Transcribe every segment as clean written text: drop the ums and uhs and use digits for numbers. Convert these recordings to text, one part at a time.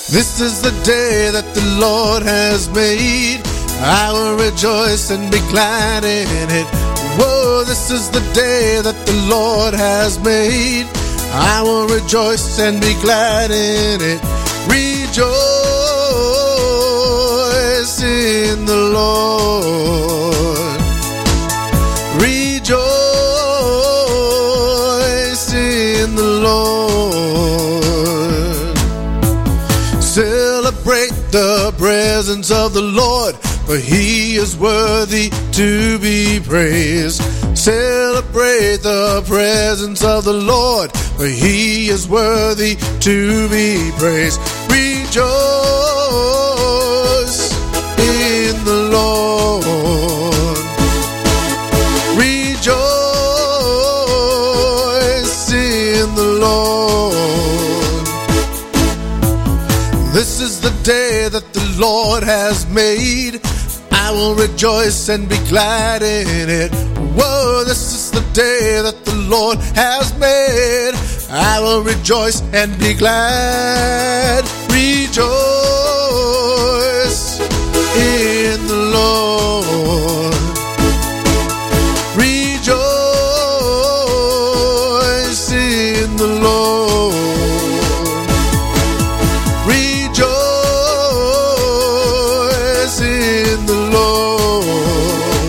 This is the day that the Lord has made. I will rejoice and be glad in it. Whoa, this is the day that the Lord has made. I will rejoice and be glad in it. Rejoice in the Lord. Rejoice in the Lord. Celebrate the presence of the Lord, for He is worthy to be praised. Celebrate the presence of the Lord, for He is worthy to be praised. Rejoice in the Lord. Rejoice in the Lord. This is the day that the Lord has made. I will rejoice and be glad in it. Whoa, this is the day that the Lord has made. I will rejoice and be glad. Rejoice in the Lord. Rejoice in the Lord. Rejoice in the Lord.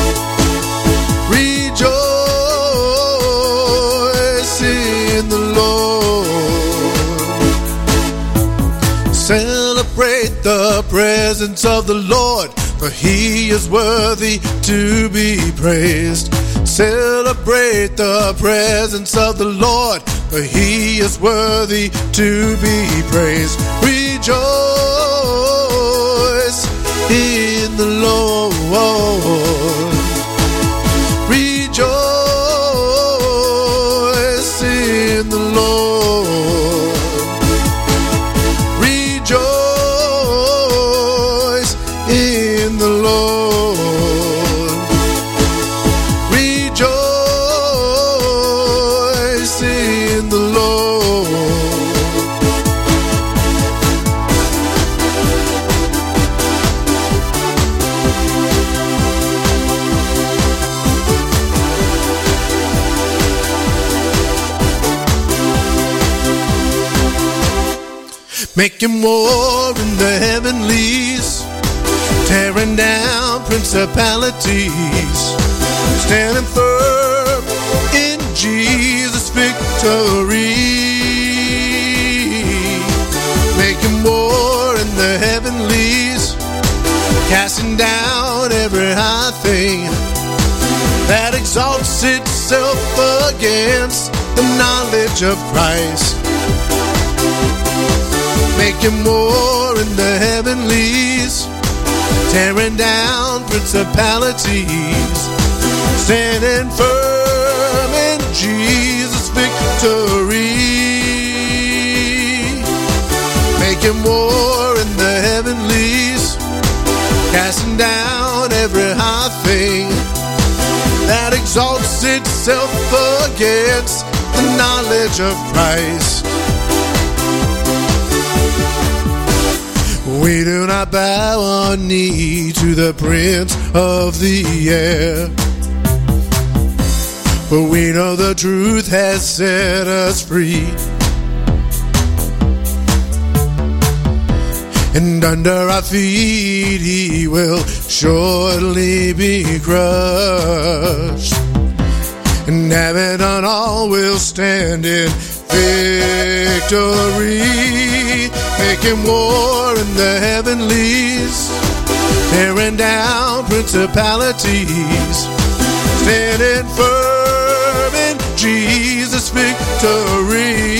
Rejoice in the Lord. Celebrate the presence of the Lord, for He is worthy to be praised. Celebrate the presence of the Lord, for He is worthy to be praised. Rejoice in the Lord. Rejoice in the Lord. Rejoice in the Lord. Rejoice in the Lord. Making war in the heavenlies, tearing down principalities, standing firm in Jesus' victory. Making war in the heavenlies, casting down every high thing that exalts itself against the knowledge of Christ. Making war in the heavenlies, tearing down principalities, standing firm in Jesus' victory. Making war in the heavenlies, casting down every high thing that exalts itself against the knowledge of Christ. We do not bow our knee to the prince of the air, for we know the truth has set us free. And under our feet He will surely be crushed, and having done all will stand in victory. Making war in the heavenlies, tearing down principalities, standing firm in Jesus' victory.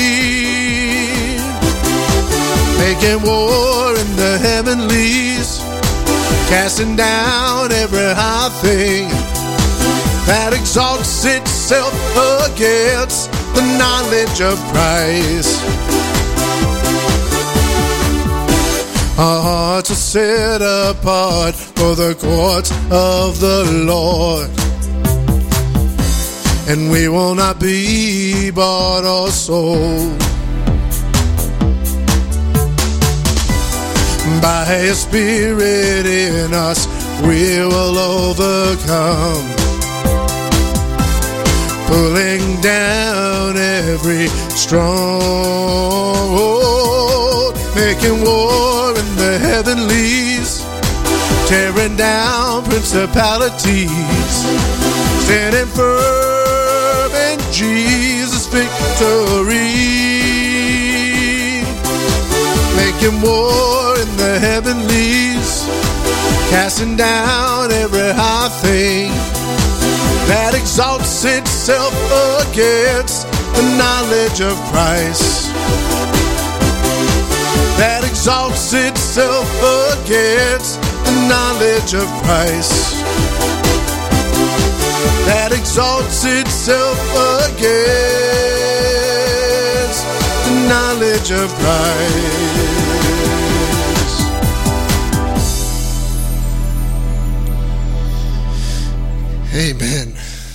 Making war in the heavenlies, casting down every high thing that exalts itself against the knowledge of Christ. Our hearts are set apart for the courts of the Lord, and we will not be bought or sold. By His Spirit in us, we will overcome. Pulling down every stronghold, making war in the heavenlies, tearing down principalities, standing firm in Jesus' victory, making war in the heavenlies, casting down every high thing that exalts itself against the knowledge of Christ. That exalts itself against the knowledge of Christ. That exalts itself against the knowledge of Christ. Amen.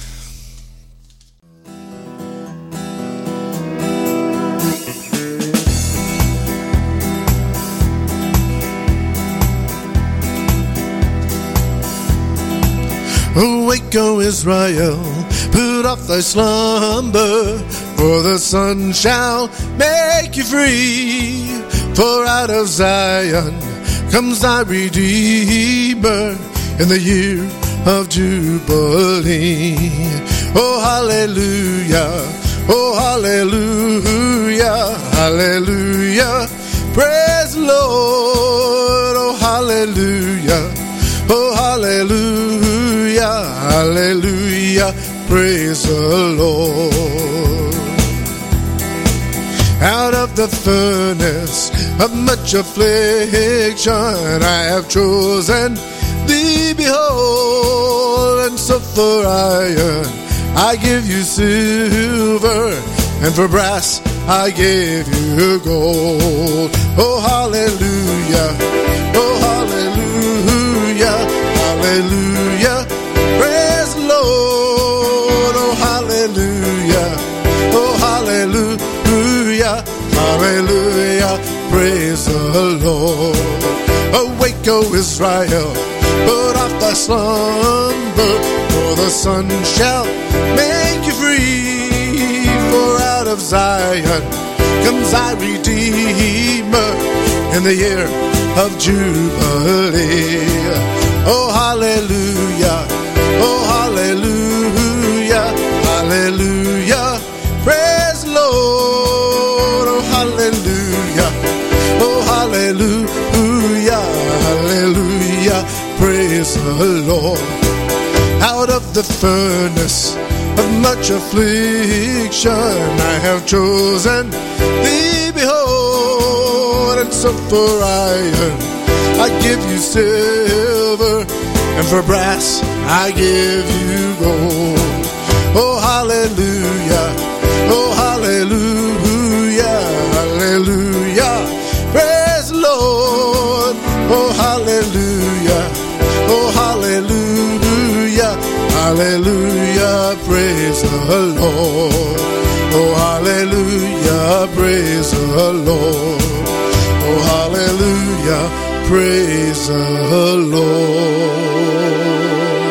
Awake, O Israel, put off thy slumber, for the sun shall make you free. For out of Zion comes thy Redeemer in the year of Jubilee. Oh, hallelujah, oh, hallelujah, hallelujah, praise the Lord, oh, hallelujah, oh, hallelujah, hallelujah, praise the Lord. Out of the furnace of much affliction I have chosen thee, behold, and so for iron I give you silver, and for brass I give you gold. Oh, hallelujah, oh, hallelujah, hallelujah, praise the Lord. Oh, hallelujah, oh, hallelujah, hallelujah, praise the Lord. Awake, O Israel, put off thy slumber, for the sun shall make you free. For out of Zion comes thy Redeemer in the year of Jubilee. Oh, hallelujah, oh, hallelujah, hallelujah, praise the Lord. Oh, hallelujah, oh, hallelujah, hallelujah, praise the Lord. Out of the furnace of much affliction I have chosen thee, behold, and so for iron I give you silver, and for brass I give you gold. Oh, hallelujah, oh, hallelujah, hallelujah, praise the Lord. Oh, hallelujah, oh, hallelujah, hallelujah, praise the Lord. Oh, hallelujah, praise the Lord. Oh, hallelujah, praise the Lord.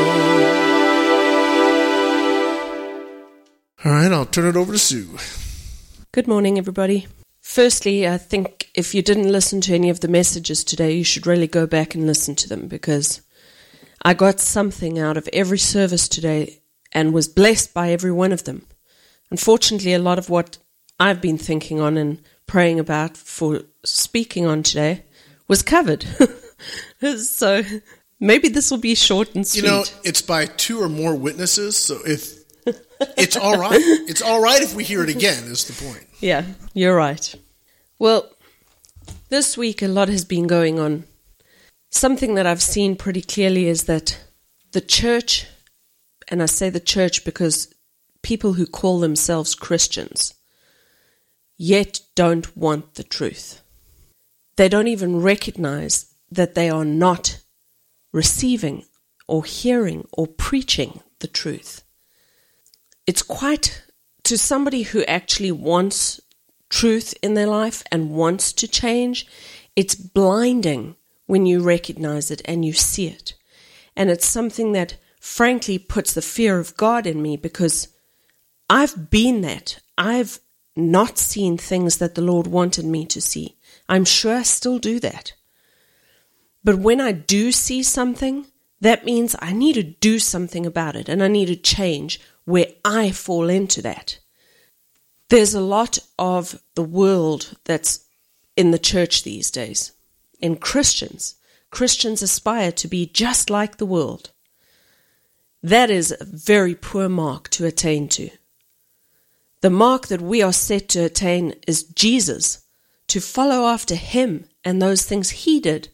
All right, I'll turn it over to Sue. Good morning, everybody. Firstly, I think if you didn't listen to any of the messages today, you should really go back and listen to them, because I got something out of every service today and was blessed by every one of them. Unfortunately, a lot of what I've been thinking on and praying about for speaking on today was covered. So maybe this will be short and sweet. You know, it's by two or more witnesses, so if it's all right. It's all right if we hear it again, is the point. Yeah, you're right. Well, this week a lot has been going on. Something that I've seen pretty clearly is that the church, and I say the church because people who call themselves Christians yet don't want the truth. They don't even recognize that they are not receiving or hearing or preaching the truth. It's quite, to somebody who actually wants truth in their life and wants to change, it's blinding when you recognize it and you see it. And it's something that frankly puts the fear of God in me, because I've been that. I've not seen things that the Lord wanted me to see. I'm sure I still do that. But when I do see something, that means I need to do something about it, and I need to change where I fall into that. There's a lot of the world that's in the church these days. In Christians aspire to be just like the world. That is a very poor mark to attain to. The mark that we are set to attain is Jesus, to follow after him and those things he did.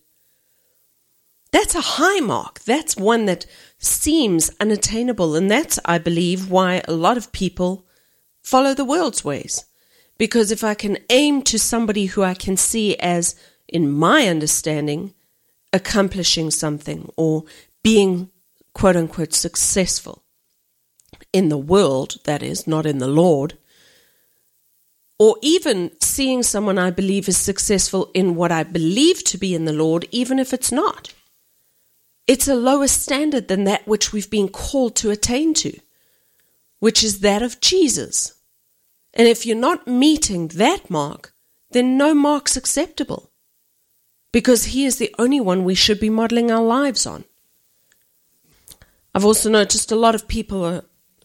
That's a high mark. That's one that seems unattainable, and that's, I believe, why a lot of people follow the world's ways. Because if I can aim to somebody who I can see as, in my understanding, accomplishing something or being quote-unquote successful in the world, that is, not in the Lord, or even seeing someone I believe is successful in what I believe to be in the Lord, even if it's not. It's a lower standard than that which we've been called to attain to, which is that of Jesus. And if you're not meeting that mark, then no mark's acceptable, because he is the only one we should be modeling our lives on. I've also noticed a lot of people are,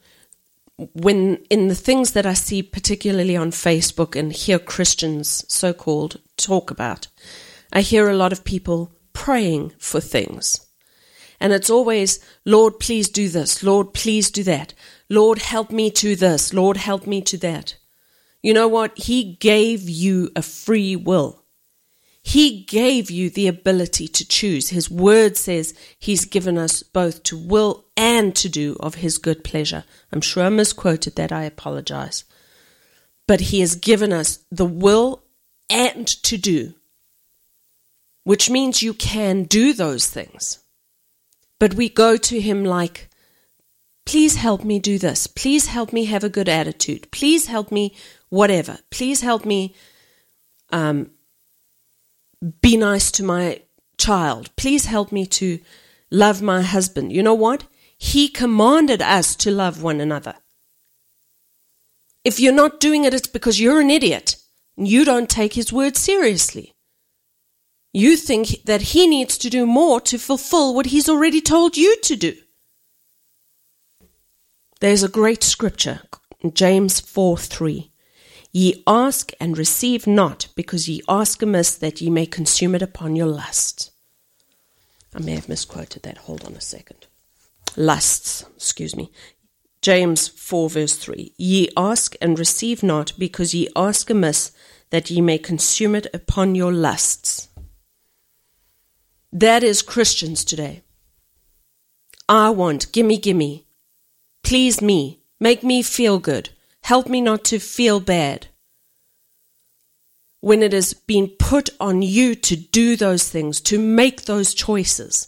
when in the things that I see particularly on Facebook and hear Christians, so-called, talk about, I hear a lot of people praying for things. And it's always, Lord, please do this. Lord, please do that. Lord, help me to this. Lord, help me to that. You know what? He gave you a free will. He gave you the ability to choose. His word says he's given us both to will and to do of his good pleasure. I'm sure I misquoted that. I apologize. But he has given us the will and to do, which means you can do those things. But we go to him like, please help me do this. Please help me have a good attitude. Please help me whatever. Please help me be nice to my child. Please help me to love my husband. You know what? He commanded us to love one another. If you're not doing it, it's because you're an idiot. You don't take his word seriously. You think that he needs to do more to fulfill what he's already told you to do. There's a great scripture, James 4:3. Ye ask and receive not, because ye ask amiss, that ye may consume it upon your lusts. I may have misquoted that. Hold on a second. Lusts, excuse me. James 4 verse 3. Ye ask and receive not, because ye ask amiss, that ye may consume it upon your lusts. That is Christians today. I want, gimme, please me, make me feel good, help me not to feel bad. When it has been put on you to do those things, to make those choices.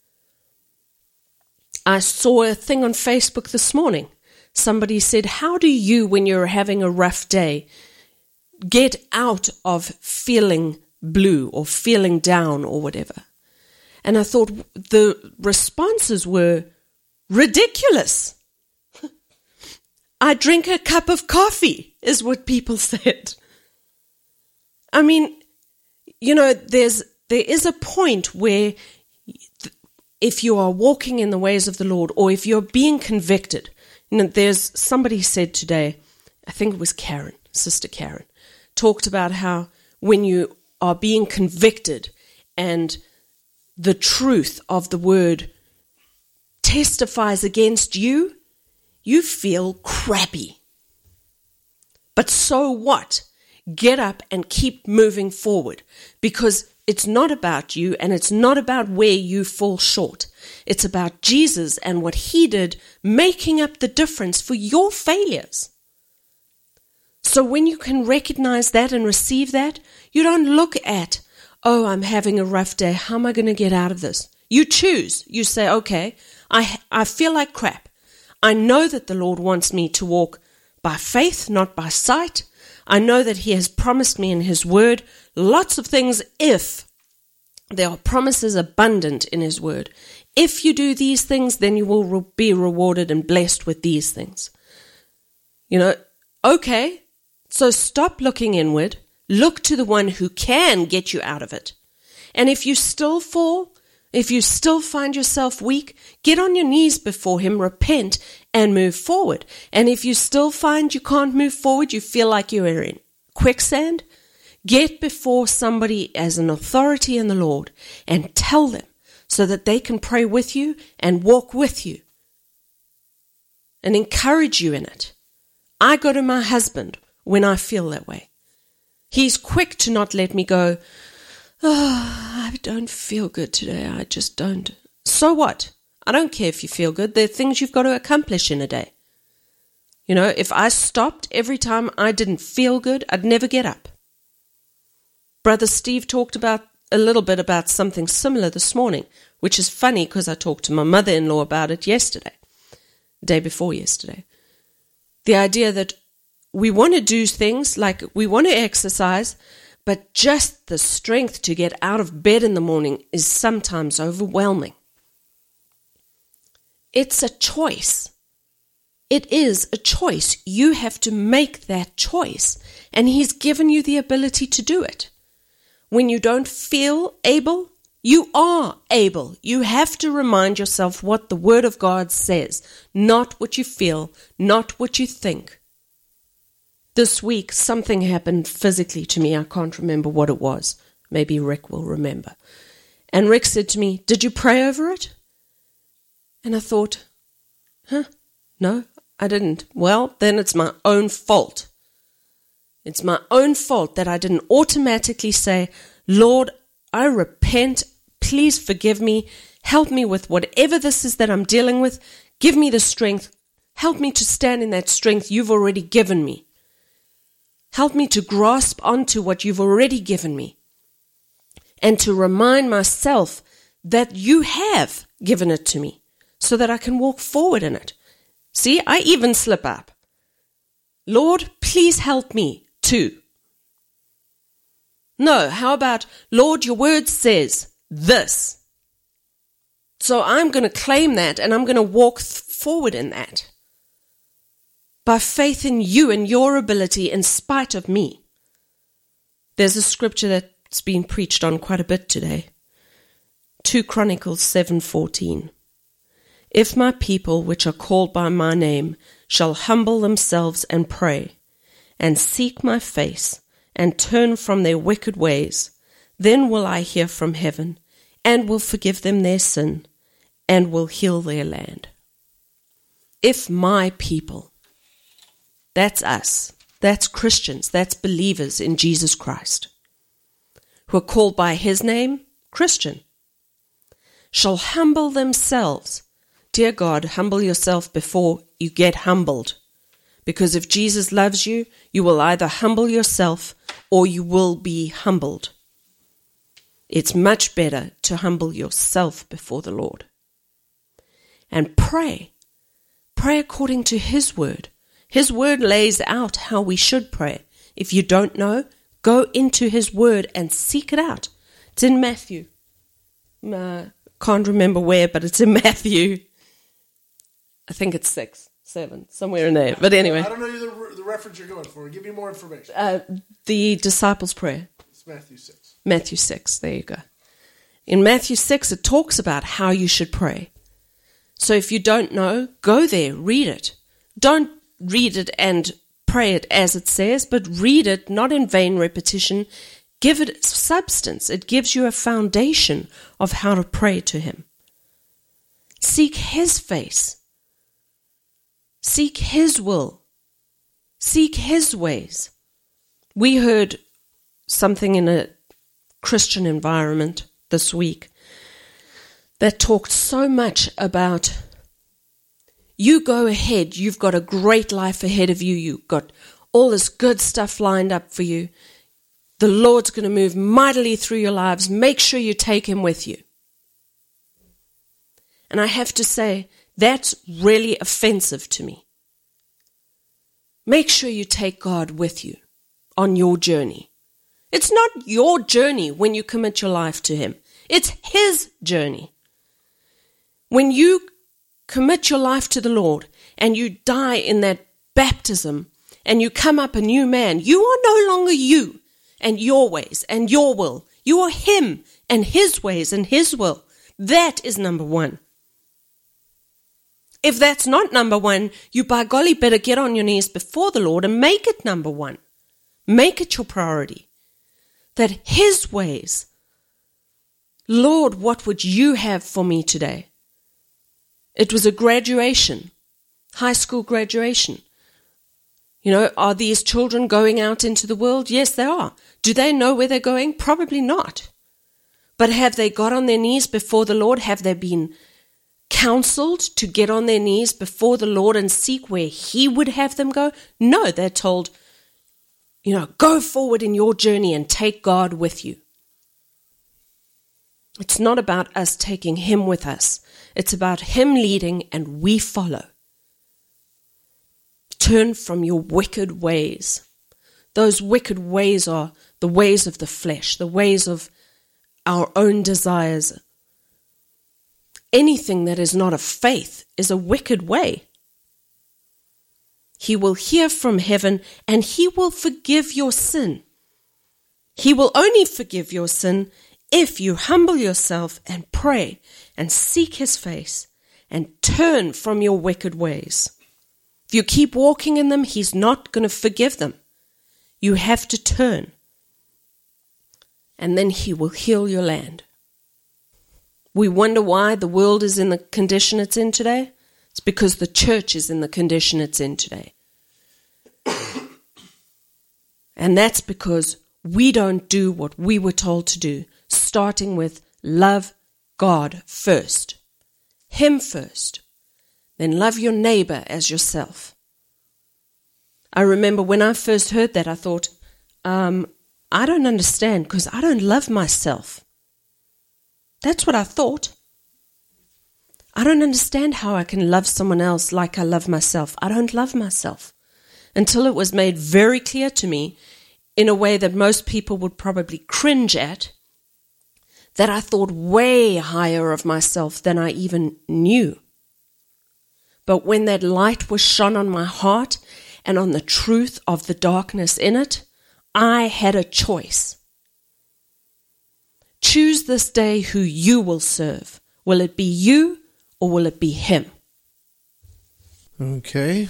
I saw a thing on Facebook this morning. Somebody said, how do you, when you're having a rough day, get out of feeling blue or feeling down or whatever? And I thought the responses were ridiculous. I drink a cup of coffee, is what people said. I mean, you know, there is a point where if you are walking in the ways of the Lord, or if you're being convicted, you know, there's somebody said today, I think it was Karen, Sister Karen, talked about how when you are being convicted and the truth of the word testifies against you, you feel crappy. But so what? Get up and keep moving forward, because it's not about you and it's not about where you fall short. It's about Jesus and what he did, making up the difference for your failures. So when you can recognize that and receive that, you don't look at, oh, I'm having a rough day. How am I going to get out of this? You choose. You say, okay, I feel like crap. I know that the Lord wants me to walk by faith, not by sight. I know that he has promised me in his word lots of things if There are promises abundant in His word. If you do these things, then you will be rewarded and blessed with these things. Okay, so stop looking inward. Look to the one who can get you out of it. And if you still fall, if you still find yourself weak, get on your knees before Him, repent, and move forward. And if you still find you can't move forward, you feel like you're in quicksand, get before somebody as an authority in the Lord and tell them so that they can pray with you and walk with you and encourage you in it. I go to my husband when I feel that way. He's quick to not let me go, I don't feel good today. I just don't. So what? I don't care if you feel good. There are things you've got to accomplish in a day. If I stopped every time I didn't feel good, I'd never get up. Brother Steve talked a little bit about something similar this morning, which is funny because I talked to my mother-in-law about it yesterday, the day before yesterday. The idea that we want to do things like we want to exercise, but just the strength to get out of bed in the morning is sometimes overwhelming. It's a choice. It is a choice. You have to make that choice, and He's given you the ability to do it. When you don't feel able, you are able. You have to remind yourself what the Word of God says, not what you feel, not what you think. This week, something happened physically to me. I can't remember what it was. Maybe Rick will remember. And Rick said to me, "Did you pray over it?" And I thought, no, I didn't. Well, then it's my own fault. It's my own fault that I didn't automatically say, "Lord, I repent. Please forgive me. Help me with whatever this is that I'm dealing with. Give me the strength. Help me to stand in that strength you've already given me. Help me to grasp onto what you've already given me. And to remind myself that you have given it to me so that I can walk forward in it." See, I even slip up. "Lord, please help me too." No, how about, "Lord, your word says this. So I'm going to claim that and I'm going to walk forward in that. By faith in you and your ability in spite of me." There's a scripture that's been preached on quite a bit today. 2 Chronicles 7:14. "If my people which are called by my name shall humble themselves and pray, and seek my face, and turn from their wicked ways, then will I hear from heaven, and will forgive them their sin, and will heal their land." If my people, that's us, that's Christians, that's believers in Jesus Christ, who are called by His name, Christian, shall humble themselves. Dear God, humble yourself before you get humbled. Because if Jesus loves you, you will either humble yourself or you will be humbled. It's much better to humble yourself before the Lord. And pray. Pray according to His word. His word lays out how we should pray. If you don't know, go into His word and seek it out. It's in Matthew. Can't remember where, but it's in Matthew. I think it's 6, 7, somewhere in there. But anyway. I don't know the reference you're going for. Give me more information. The disciples' prayer. It's Matthew 6. Matthew 6, there you go. In Matthew 6, it talks about how you should pray. So if you don't know, go there, read it. Don't read it and pray it as it says, but read it not in vain repetition. Give it substance. It gives you a foundation of how to pray to Him. Seek His face. Seek His will. Seek His ways. We heard something in a Christian environment this week that talked so much about, you go ahead, you've got a great life ahead of you, you've got all this good stuff lined up for you. The Lord's going to move mightily through your lives. Make sure you take Him with you. And I have to say, that's really offensive to me. Make sure you take God with you on your journey. It's not your journey when you commit your life to Him. It's his journey. When you commit your life to the Lord and you die in that baptism and you come up a new man, you are no longer you and your ways and your will. You are him and his ways and his will. That is number one. If that's not number one, you by golly better get on your knees before the Lord and make it number one. Make it your priority. That his ways, Lord, what would you have for me today? It was a graduation, high school graduation. You know, are these children going out into the world? Yes, they are. Do they know where they're going? Probably not. But have they got on their knees before the Lord? Have they been counseled to get on their knees before the Lord and seek where he would have them go? No, they're told, you know, go forward in your journey and take God with you. It's not about us taking him with us. It's about him leading and we follow. Turn from your wicked ways. Those wicked ways are the ways of the flesh, the ways of our own desires. Anything that is not of faith is a wicked way. He will hear from heaven and he will forgive your sin. He will only forgive your sin if you humble yourself and pray and seek his face and turn from your wicked ways. If you keep walking in them, he's not going to forgive them. You have to turn. And then he will heal your land. We wonder why the world is in the condition it's in today. It's because the church is in the condition it's in today. And that's because we don't do what we were told to do, starting with love God first, him first, then love your neighbor as yourself. I remember when I first heard that, I thought, I don't understand because I don't love myself. That's what I thought. I don't understand how I can love someone else like I love myself. I don't love myself. Until it was made very clear to me in a way that most people would probably cringe at, that I thought way higher of myself than I even knew. But when that light was shone on my heart and on the truth of the darkness in it, I had a choice. Choose this day who you will serve. Will it be you or will it be him? Okay.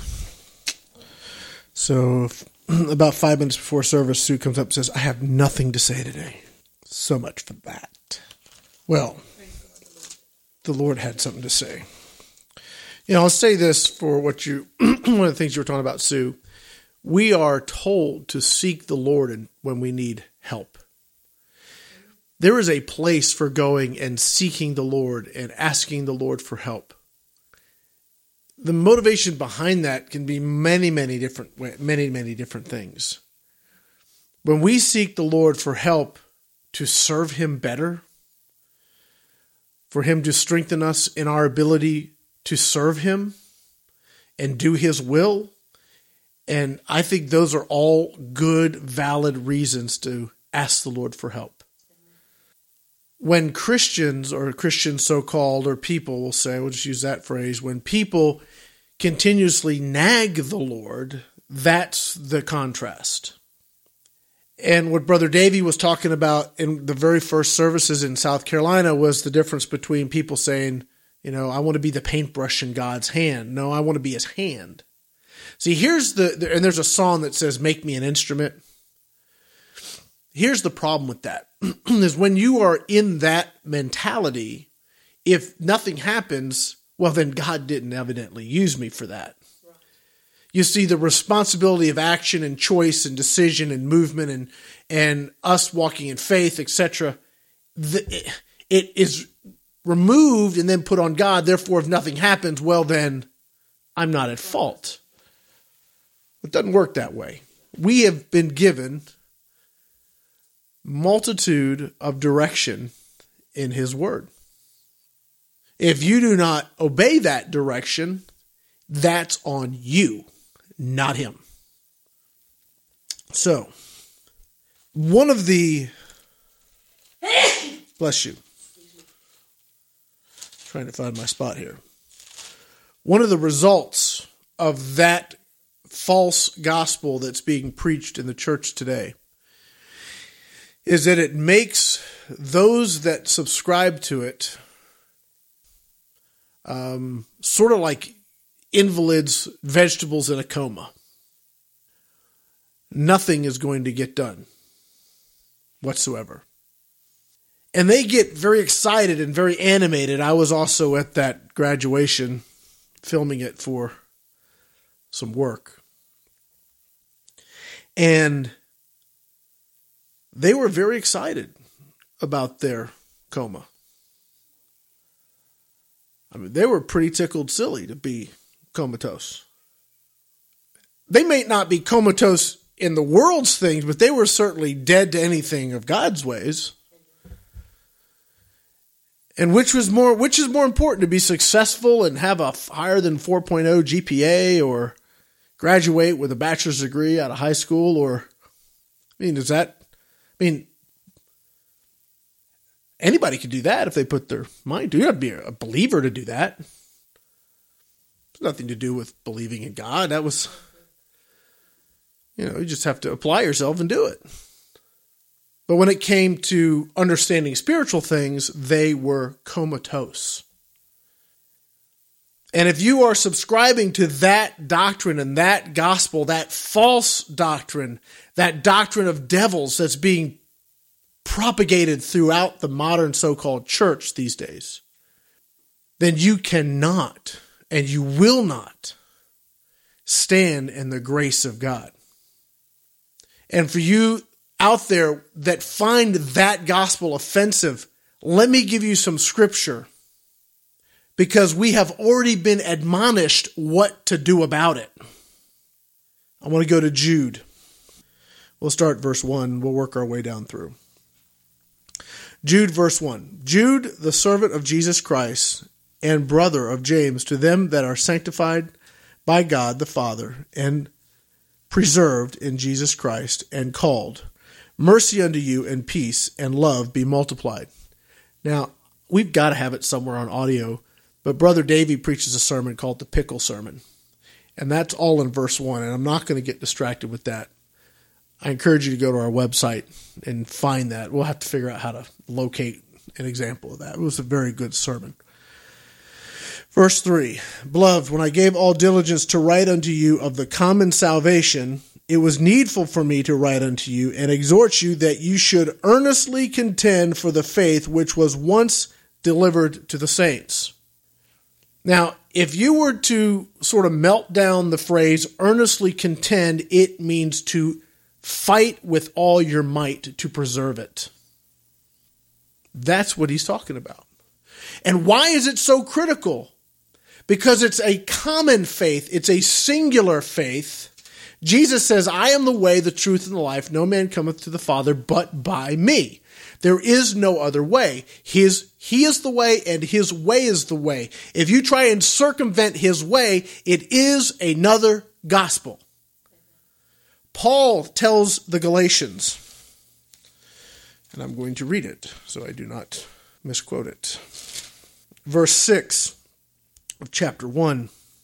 So about 5 minutes before service, Sue comes up and says, I have nothing to say today. So much for that. Well, the Lord had something to say. You know, I'll say this for what you, one of the things you were talking about, Sue. We are told to seek the Lord when we need help. There is a place for going and seeking the Lord and asking the Lord for help. The motivation behind that can be many different things. When we seek the Lord for help to serve him better, for him to strengthen us in our ability to serve him and do his will, and I think those are all good, valid reasons to ask the Lord for help. When Christians, or Christians so-called, or people will say, we'll just use that phrase, when people continuously nag the Lord, that's the contrast. And what Brother Davey was talking about in the very first services in South Carolina was the difference between people saying, you know, I want to be the paintbrush in God's hand. No, I want to be his hand. See, here's and there's a song that says, make me an instrument. Here's the problem with that, is when you are in that mentality, if nothing happens, well, then God didn't evidently use me for that. Right. You see, the responsibility of action and choice and decision and movement and us walking in faith, etc., it is removed and then put on God. Therefore, if nothing happens, well, then I'm not at fault. It doesn't work that way. We have been given multitude of direction in his word. If you do not obey that direction, that's on you, not him. So, one of the, bless you. Trying to find my spot here. One of the results of that false gospel that's being preached in the church today is that it makes those that subscribe to it sort of like invalids, vegetables in a coma. Nothing is going to get done whatsoever. And they get very excited and very animated. I was also at that graduation filming it for some work. And they were very excited about their coma. I mean, they were pretty tickled silly to be comatose. They may not be comatose in the world's things, but they were certainly dead to anything of God's ways. And which is more important, to be successful and have a higher than 4.0 GPA, or graduate with a bachelor's degree out of high school? Or, anybody could do that if they put their mind to it. You don't have to be a believer to do that. It's nothing to do with believing in God. That was, you just have to apply yourself and do it. But when it came to understanding spiritual things, they were comatose. And if you are subscribing to that doctrine and that gospel, that false doctrine, that doctrine of devils that's being propagated throughout the modern so-called church these days, then you cannot and you will not stand in the grace of God. And for you out there that find that gospel offensive, let me give you some scripture, because we have already been admonished what to do about it. I want to go to Jude. We'll start verse 1. We'll work our way down through. Jude, verse 1. Jude, the servant of Jesus Christ and brother of James, to them that are sanctified by God the Father and preserved in Jesus Christ and called, mercy unto you and peace and love be multiplied. Now, we've got to have it somewhere on audio, but Brother Davey preaches a sermon called the Pickle Sermon. And that's all in verse 1, and I'm not going to get distracted with that. I encourage you to go to our website and find that. We'll have to figure out how to locate an example of that. It was a very good sermon. Verse 3, Beloved, when I gave all diligence to write unto you of the common salvation, it was needful for me to write unto you and exhort you that you should earnestly contend for the faith which was once delivered to the saints. Now, if you were to sort of melt down the phrase earnestly contend, it means to fight with all your might to preserve it. That's what he's talking about. And why is it so critical? Because it's a common faith. It's a singular faith. Jesus says, I am the way, the truth, and the life. No man cometh to the Father but by me. There is no other way. He is the way, and his way is the way. If you try and circumvent his way, it is another gospel. Paul tells the Galatians, and I'm going to read it so I do not misquote it. Verse 6 of chapter 1.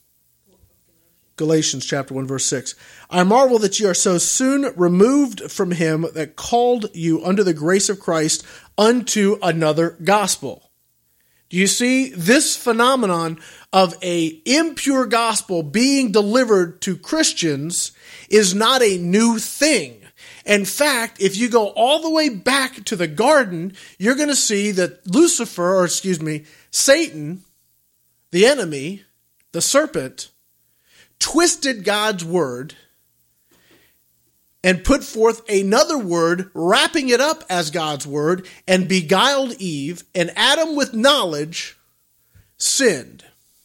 Galatians chapter 1, verse 6. I marvel that ye are so soon removed from him that called you unto the grace of Christ unto another gospel. Do you see this phenomenon of a impure gospel being delivered to Christians is not a new thing. In fact, if you go all the way back to the garden, you're going to see that Satan, the enemy, the serpent, twisted God's word and put forth another word, wrapping it up as God's word, and beguiled Eve, and Adam with knowledge sinned.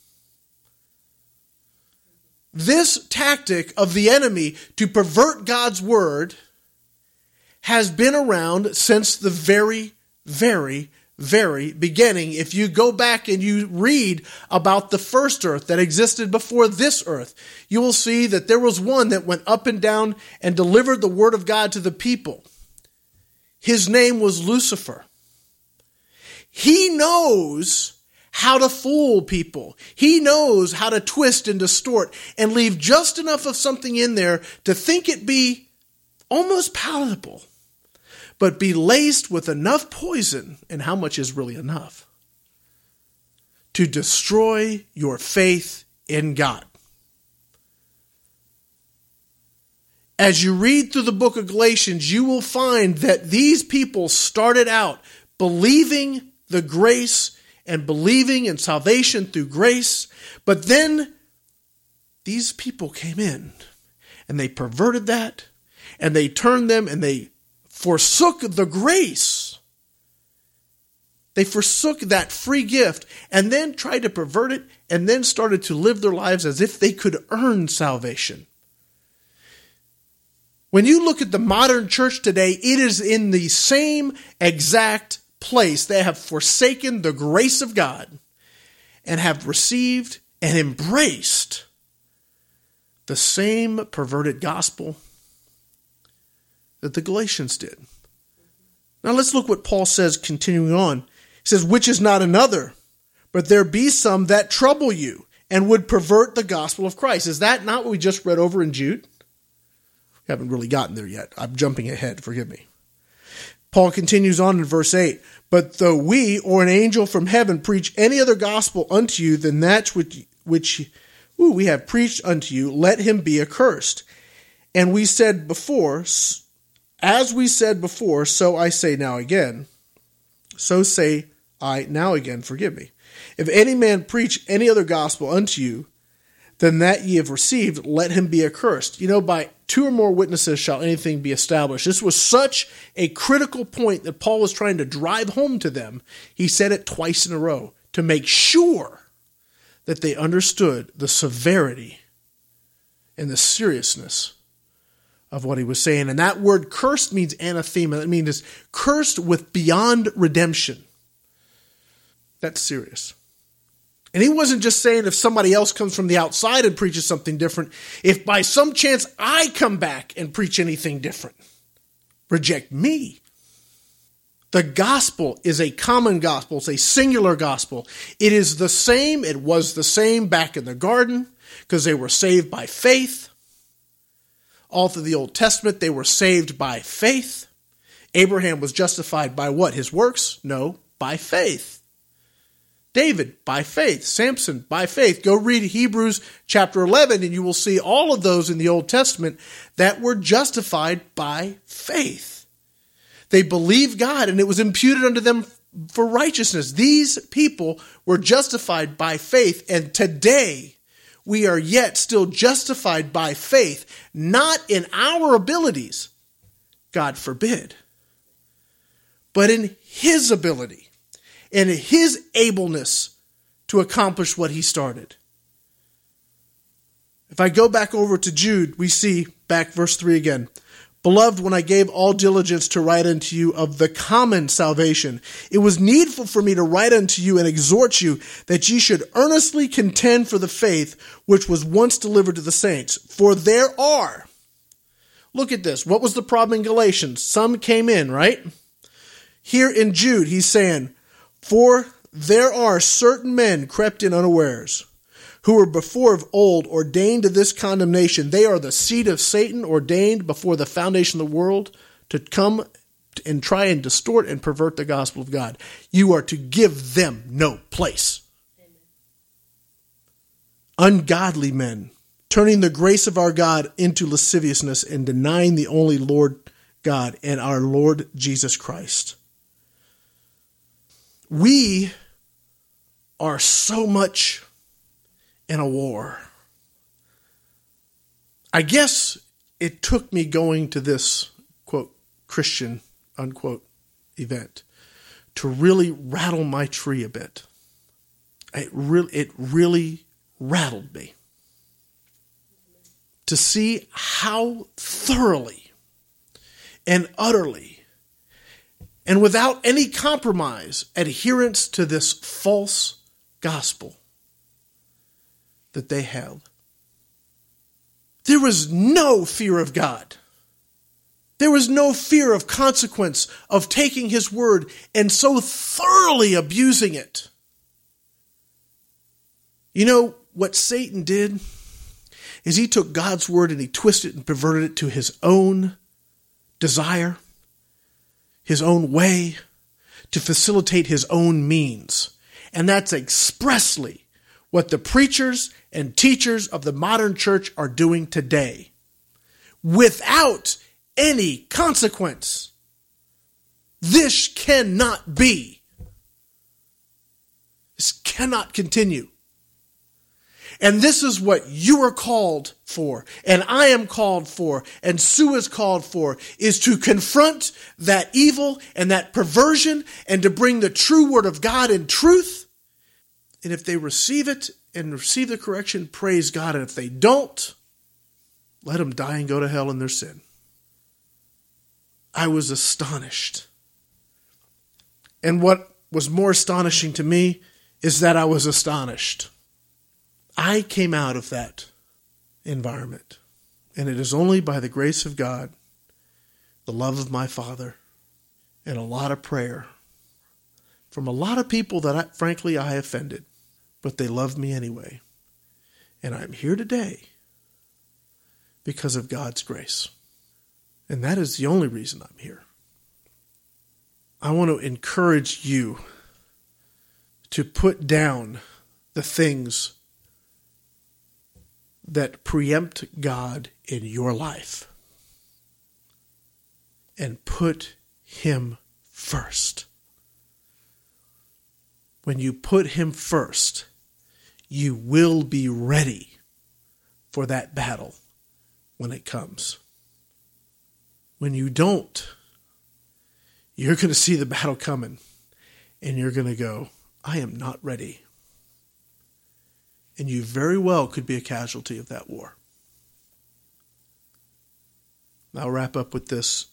This tactic of the enemy to pervert God's word has been around since the very, very, very beginning. If you go back and you read about the first earth that existed before this earth, you will see that there was one that went up and down and delivered the word of God to the people. His name was Lucifer. He knows how to fool people. He knows how to twist and distort and leave just enough of something in there to think it be almost palatable, but be laced with enough poison, and how much is really enough, to destroy your faith in God. As you read through the book of Galatians, you will find that these people started out believing the grace and believing in salvation through grace, but then these people came in and they perverted that, and they turned them and they forsook the grace. They forsook that free gift and then tried to pervert it, and then started to live their lives as if they could earn salvation. When you look at the modern church today, it is in the same exact place. They have forsaken the grace of God and have received and embraced the same perverted gospel that the Galatians did. Now let's look what Paul says continuing on. He says, which is not another, but there be some that trouble you and would pervert the gospel of Christ. Is that not what we just read over in Jude? We haven't really gotten there yet. I'm jumping ahead. Forgive me. Paul continues on in verse 8. But though we or an angel from heaven preach any other gospel unto you than that which we have preached unto you, let him be accursed. And we said before, as we said before, so I say now again. So say I now again, forgive me. If any man preach any other gospel unto you than that ye have received, let him be accursed. By 2 or more witnesses shall anything be established. This was such a critical point that Paul was trying to drive home to them. He said it twice in a row to make sure that they understood the severity and the seriousness of what he was saying. And that word cursed means anathema. That means cursed with beyond redemption. That's serious. And he wasn't just saying if somebody else comes from the outside and preaches something different, if by some chance I come back and preach anything different, reject me. The gospel is a common gospel. It's a singular gospel. It is the same. It was the same back in the garden because they were saved by faith. All through the Old Testament, they were saved by faith. Abraham was justified by what? His works? No, by faith. David, by faith. Samson, by faith. Go read Hebrews chapter 11 and you will see all of those in the Old Testament that were justified by faith. They believed God and it was imputed unto them for righteousness. These people were justified by faith, and today we are yet still justified by faith, not in our abilities, God forbid, but in his ability and his ableness to accomplish what he started. If I go back over to Jude, we see back verse 3 again. Beloved, when I gave all diligence to write unto you of the common salvation, it was needful for me to write unto you and exhort you that ye should earnestly contend for the faith which was once delivered to the saints. For there are, look at this, what was the problem in Galatians? Some came in, right? Here in Jude, he's saying, for there are certain men crept in unawares, who were before of old ordained to this condemnation. They are the seed of Satan, ordained before the foundation of the world to come and try and distort and pervert the gospel of God. You are to give them no place. Amen. Ungodly men, turning the grace of our God into lasciviousness and denying the only Lord God and our Lord Jesus Christ. We are so much in a war. I guess it took me going to this, quote, Christian, unquote, event to really rattle my tree a bit. It really rattled me to see how thoroughly and utterly and without any compromise adherence to this false gospel that they held. There was no fear of God. There was no fear of consequence of taking his word and so thoroughly abusing it You know what Satan did is he took God's word and he twisted and perverted it to his own desire, his own way, to facilitate his own means. And that's expressly what the preachers and teachers of the modern church are doing today, without any consequence. This cannot be. This cannot continue. And this is what you are called for, and I am called for, and Sue is called for, is to confront that evil and that perversion and to bring the true word of God in truth. And if they receive it and receive the correction, praise God. And if they don't, let them die and go to hell in their sin. I was astonished. And what was more astonishing to me is that I was astonished. I came out of that environment, and it is only by the grace of God, the love of my Father, and a lot of prayer from a lot of people that frankly I offended, but they loved me anyway. And I'm here today because of God's grace. And that is the only reason I'm here. I want to encourage you to put down the things that preempt God in your life and put Him first. When you put Him first, you will be ready for that battle when it comes. When you don't, you're going to see the battle coming and you're going to go, I am not ready. And you very well could be a casualty of that war. I'll wrap up with this.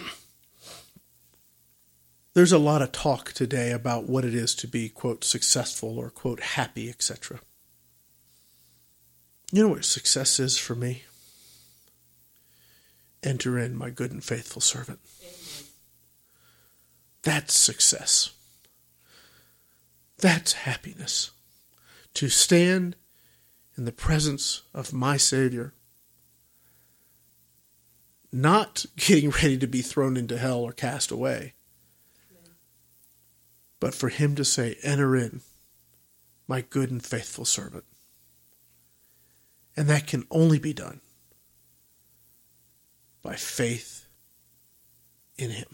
There's a lot of talk today about what it is to be, quote, successful or, quote, happy, etc. You know what success is for me? Enter in, my good and faithful servant. Amen. That's success. That's happiness. To stand in the presence of my Savior, not getting ready to be thrown into hell or cast away, but for Him to say, enter in, my good and faithful servant. And that can only be done by faith in Him.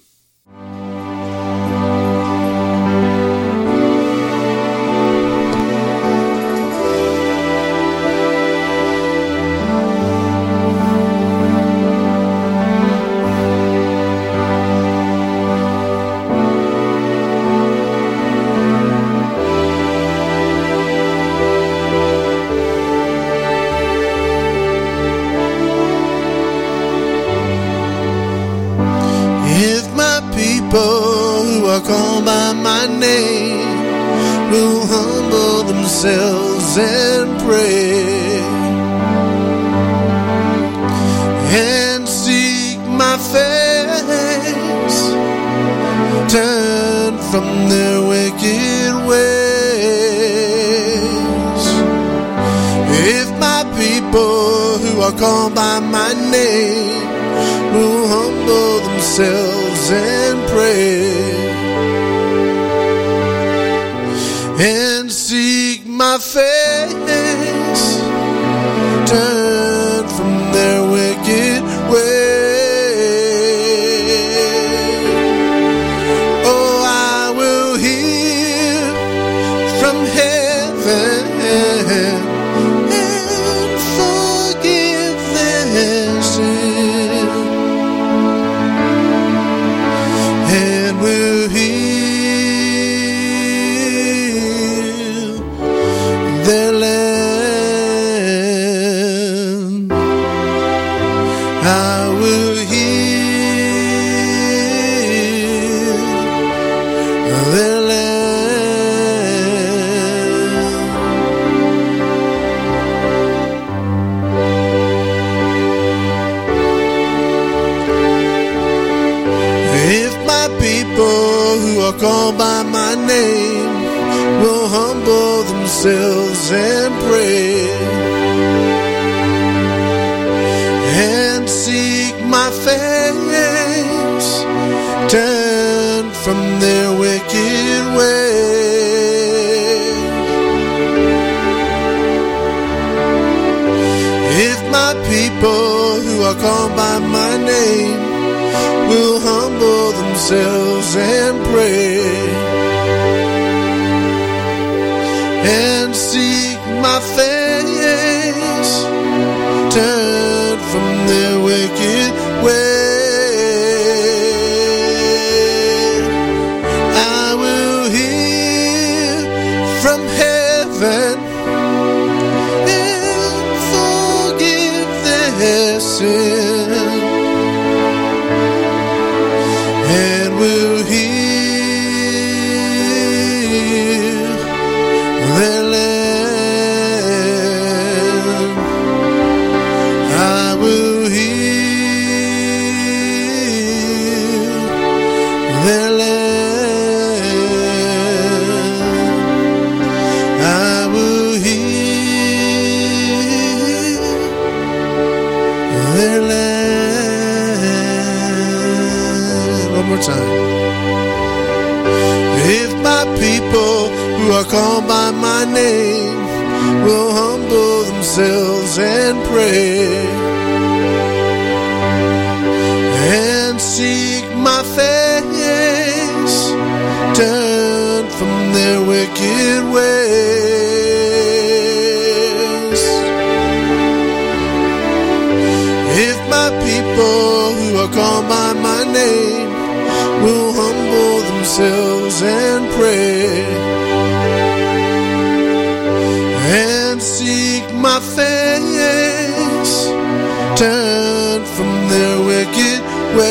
Called by my name will humble themselves and pray and seek my face, turn from their wicked ways. If my people who are called by my name will humble themselves and pray and seek my face, turn from their wicked way. Oh, I will hear from heaven and forgive their sin, and will heal their land. I will heal their land. themselves and pray and seek my face, turn from their wicked way. If my people who are called by my name will humble themselves and pray and seek my face, turn from their wicked way, I will hear from heaven and forgive their sin, and will heal their land. I will heal their land. I will heal their land. One more time. If my people who are called by my name will humble themselves and pray and seek my face, turn from their wicked ways. If my people who are called by my name will humble themselves and pray and seek my face, turn from their wicked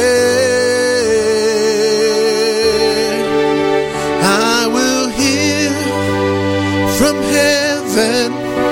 way, I will hear from heaven